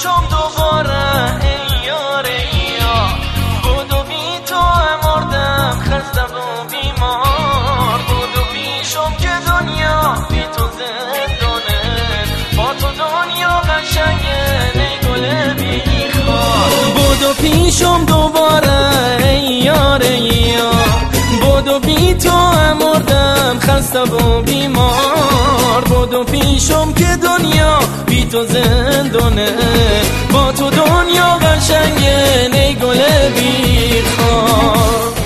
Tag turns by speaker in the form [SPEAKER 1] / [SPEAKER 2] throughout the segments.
[SPEAKER 1] پیشم دوباره ای یار یا بودو بی تو مردم خسته و بیمار بودو پیشم که دنیا بی تو زندانه با تو دنیا قشنگه ای گل بیخوار بودو پیشم دوباره ای یار یا بودو بی تو مردم خسته و بیمار بودو پیشم که دنیا بی تو زندانه با تو دنیا قشنگه ای گل بیخوار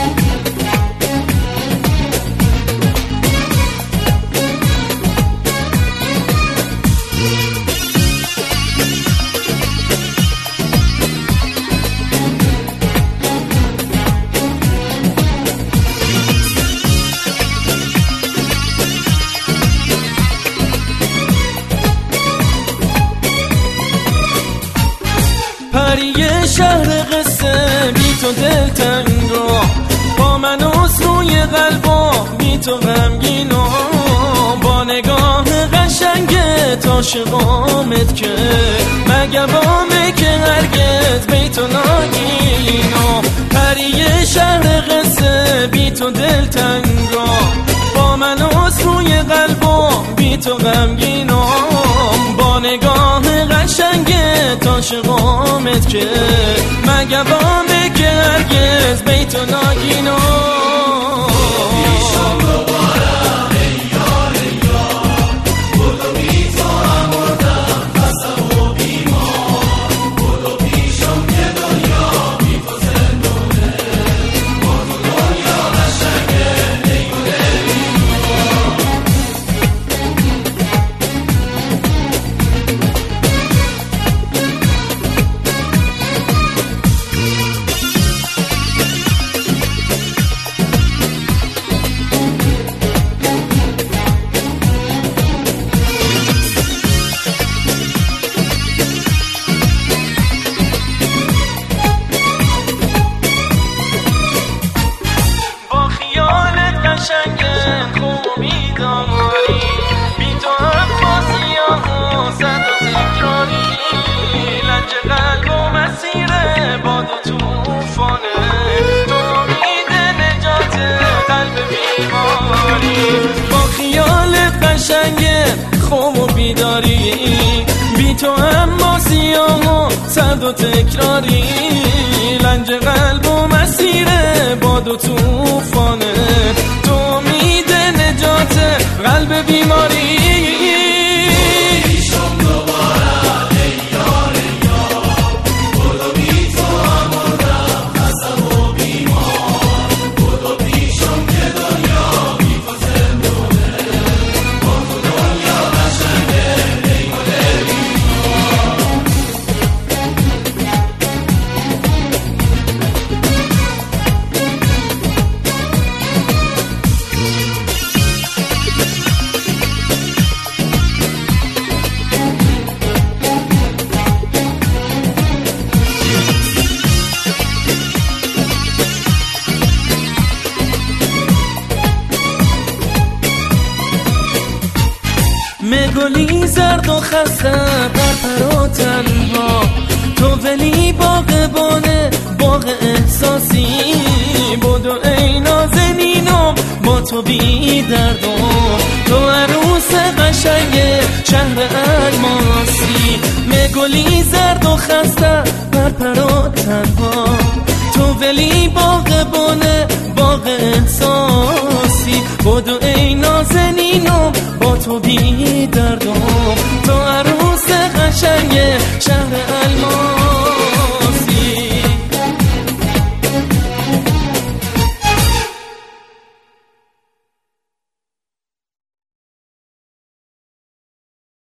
[SPEAKER 1] پریه شهر قصه بی تو دلتنگ رو با من از روی قلبا بی تو غمگینو با نگاه قشنگ تا شقامت که مگه بامه که هرگز بی تو نگینو پریه شهر قصه بی تو دلتنگ رو با من از روی قلبا بی تو غمگینو با نگاه قشنگ تا شقامت که مگه بامه که هرگز بی تو نگینو خوبی داری بی تو عباسی ها زد و تکراری لنج قلب و مسیر باد و توفانه تو امید نجات قلب بیماری با خیالت قشنگ خوب و بیداری بی تو اما سیاه و سرد و تکراری لنج قلب و مسیر باد و توفانه تو امید نجات قلب بیماری پیشم دوباره ای یار یا بودو بی تو مردم خسته و بیمار بودو پیشم که دنیا بی تو زندانه با تو دنیا قشنگه ای گل بیمار گلی زرد و خسته پر و تنها تو ولی باغبانه باغ احساسی بودو ای نازنینم با تو بی دردم تو عروس قشنگ شهر الماسی گلی زرد و خسته پر و تنها تو ولی باغبانه باغ احساسی